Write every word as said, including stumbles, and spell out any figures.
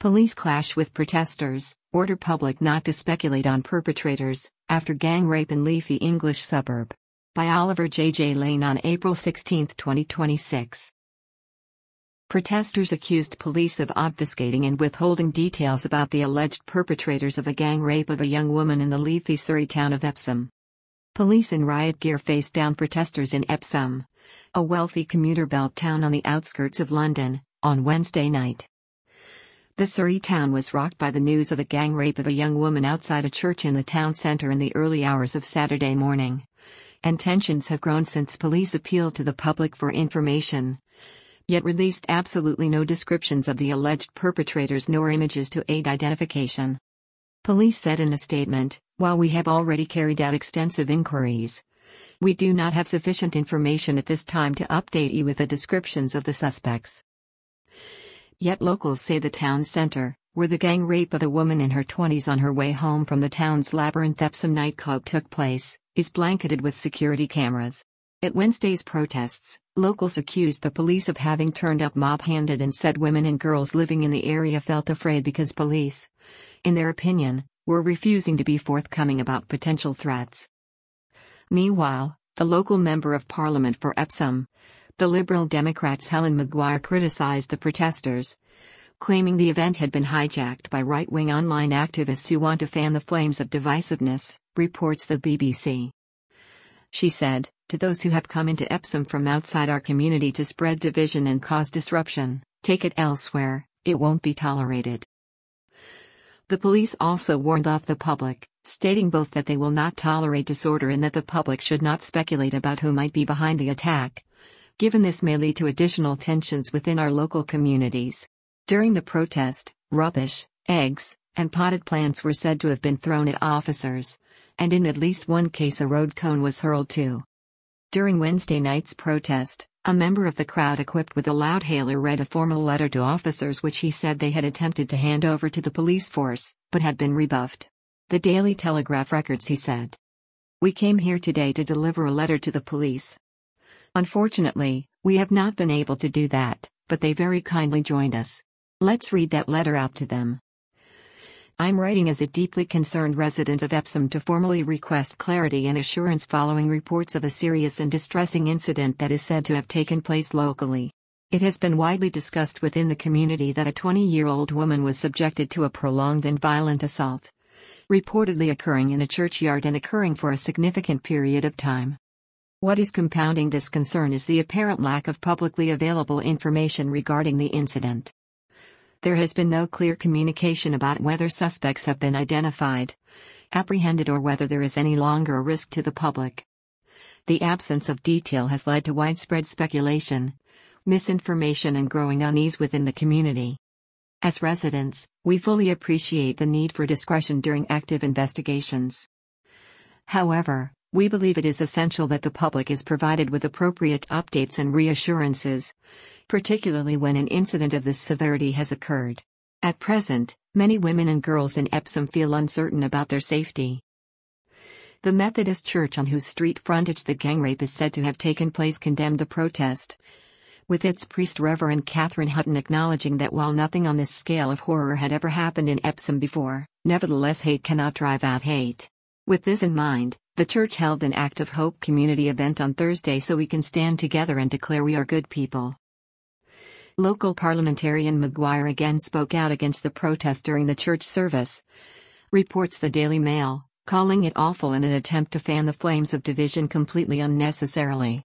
Police clash with protesters, order public not to speculate on perpetrators, after gang rape in Leafy English suburb. By Oliver J. J. Lane on April sixteenth, twenty twenty-six. Protesters accused police of obfuscating and withholding details about the alleged perpetrators of a gang rape of a young woman in the Leafy Surrey town of Epsom. Police in riot gear faced down protesters in Epsom, a wealthy commuter belt town on the outskirts of London, on Wednesday night. The Surrey town was rocked by the news of a gang rape of a young woman outside a church in the town centre in the early hours of Saturday morning. And tensions have grown since police appealed to the public for information, yet released absolutely no descriptions of the alleged perpetrators nor images to aid identification. Police said in a statement, "While we have already carried out extensive inquiries, we do not have sufficient information at this time to update you with the descriptions of the suspects." Yet locals say the town centre, where the gang rape of a woman in her twenties on her way home from the town's Labyrinth Epsom nightclub took place, is blanketed with security cameras. At Wednesday's protests, locals accused the police of having turned up mob-handed and said women and girls living in the area felt afraid because police, in their opinion, were refusing to be forthcoming about potential threats. Meanwhile, the local Member of Parliament for Epsom, the Liberal Democrats Helen Maguire, criticised the protesters, claiming the event had been hijacked by right-wing online activists who want to fan the flames of divisiveness, reports the B B C. She said, "To those who have come into Epsom from outside our community to spread division and cause disruption, take it elsewhere, it won't be tolerated." The police also warned off the public, stating both that they will not tolerate disorder and that the public should not speculate about who might be behind the attack, given this may lead to additional tensions within our local communities. During the protest, rubbish, eggs, and potted plants were said to have been thrown at officers, and in at least one case a road cone was hurled too. During Wednesday night's protest, a member of the crowd equipped with a loudhailer read a formal letter to officers which he said they had attempted to hand over to the police force, but had been rebuffed. The Daily Telegraph records he said, "We came here today to deliver a letter to the police. Unfortunately, we have not been able to do that, but they very kindly joined us. Let's read that letter out to them. I'm writing as a deeply concerned resident of Epsom to formally request clarity and assurance following reports of a serious and distressing incident that is said to have taken place locally. It has been widely discussed within the community that a twenty-year-old woman was subjected to a prolonged and violent assault, reportedly occurring in a churchyard and occurring for a significant period of time. What is compounding this concern is the apparent lack of publicly available information regarding the incident. There has been no clear communication about whether suspects have been identified, apprehended, or whether there is any longer a risk to the public. The absence of detail has led to widespread speculation, misinformation, and growing unease within the community. As residents, we fully appreciate the need for discretion during active investigations. However, we believe it is essential that the public is provided with appropriate updates and reassurances, particularly when an incident of this severity has occurred. At present, many women and girls in Epsom feel uncertain about their safety. The Methodist Church on whose street frontage the gang rape is said to have taken place condemned the protest, with its priest Reverend Catherine Hutton acknowledging that while nothing on this scale of horror had ever happened in Epsom before, nevertheless hate cannot drive out hate. With this in mind, the church held an Act of Hope community event on Thursday so we can stand together and declare we are good people. Local parliamentarian Maguire again spoke out against the protest during the church service, reports the Daily Mail, calling it awful and an attempt to fan the flames of division completely unnecessarily.